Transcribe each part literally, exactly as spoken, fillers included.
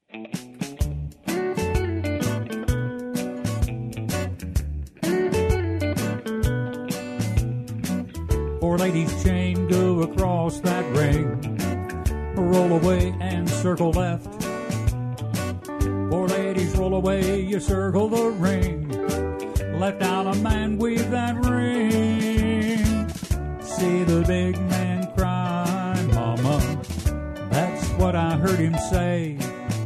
Four ladies' chain go across that ring, roll away and circle left. Four ladies roll away, you circle the ring, left out a man weave that ring. See the big man cry, mama, that's what I heard him say.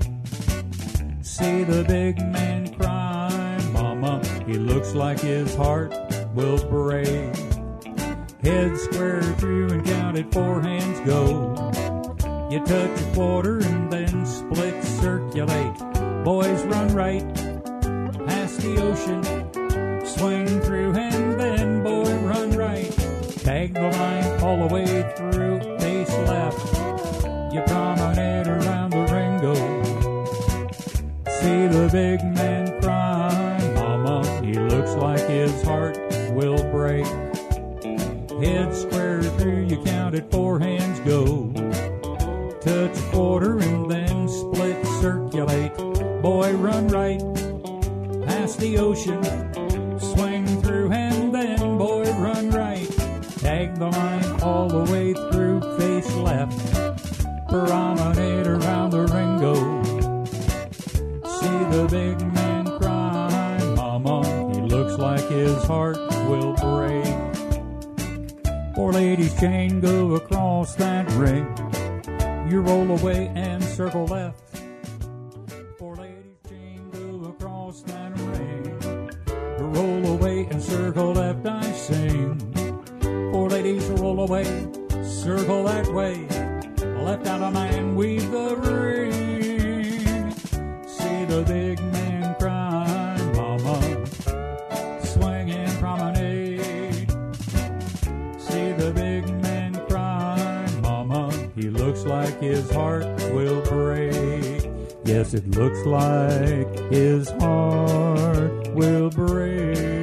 See the big man cry, mama, he looks like his heart will break. Head square through and counted, four hands go. You touch a quarter and then split circulate. Boys run right past the ocean, swing through and then boy run right. Tag the line all the way through, face left. You promenade around the ring, go. See the big man cry, mama, he looks like his heart will break. Head square through, you counted, four hands go. Touch a quarter and then split circulate. Boy run right past the ocean, swing through and then boy run right. Tag the line all the way through, face left. Promenade around the ring, go. See the big man cry, mama, he looks like his heart will break. Four ladies' chain go across that ring, you roll away and circle left. Four ladies' chain go across that ring, roll away and circle left, I sing. Four ladies roll away, circle that way, left out a man weave the ring. See the big man cry, mama, swing and promenade. See the big man cry, mama, he looks like his heart will break. Yes, it looks like his heart will break.